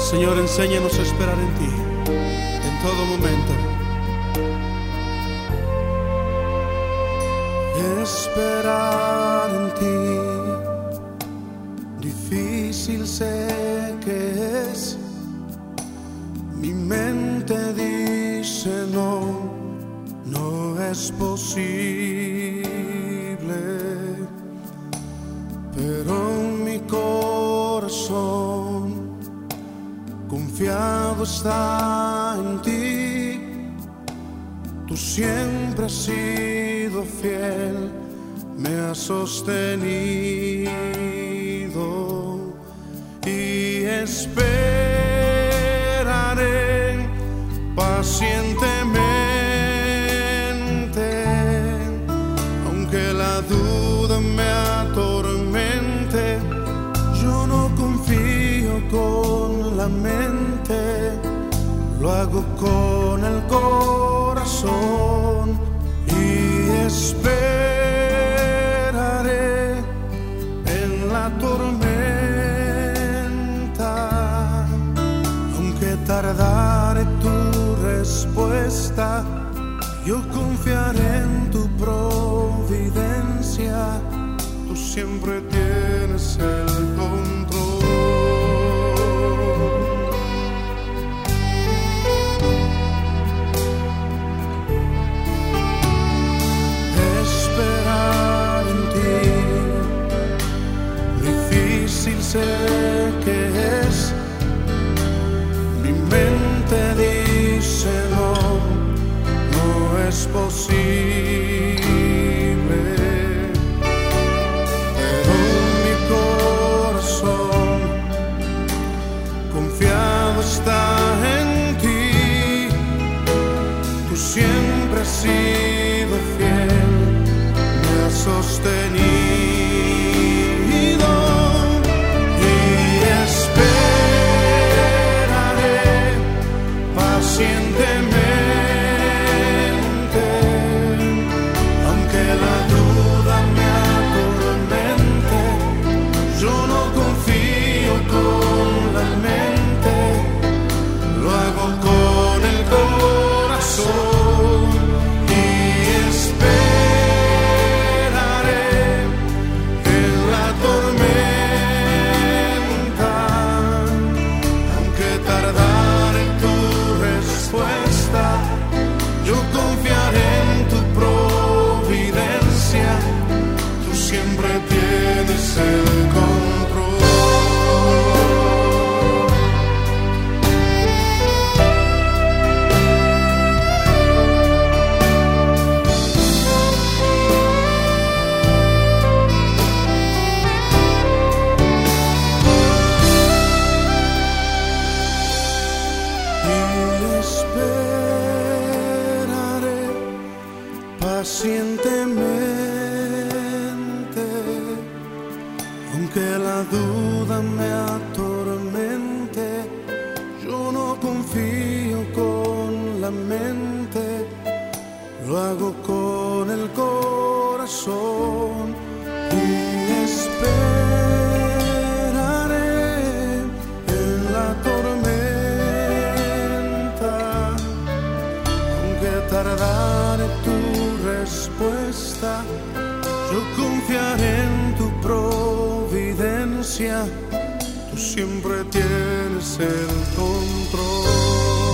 Señor, enséñanos a esperar en ti en todo momento. Esperar en ti, difícil sé que es. Mi mente dice no, no es posible, pero mi corazón confiado está en ti. Tú siempre has sido fiel, me has sostenido y esperaré pacientemente, aunque la duda me atormente. Yo no confío con la mente, lo hago con el corazón y esperaré en la tormenta, aunque tardare tu respuesta. Yo confiaré en tu providencia, tú siempre tienes el control. Sé que es, mi mente dice no, no es posible, pero mi corazón confiado está en ti. Tú siempre has sido fiel, me has sostenido. Pacientemente, aunque la duda me atormente, yo no confío con la mente, lo hago con el corazón y esperaré en la tormenta, aunque tardare tu respuesta. Yo confiaré en tu providencia, tú siempre tienes el control. Pacientemente, aunque la duda me atormente, yo no confío con la mente, lo hago con el corazón y esperaré en la tormenta, aunque tardare tu respuesta. Yo confiaré en tu providencia, tú siempre tienes el control.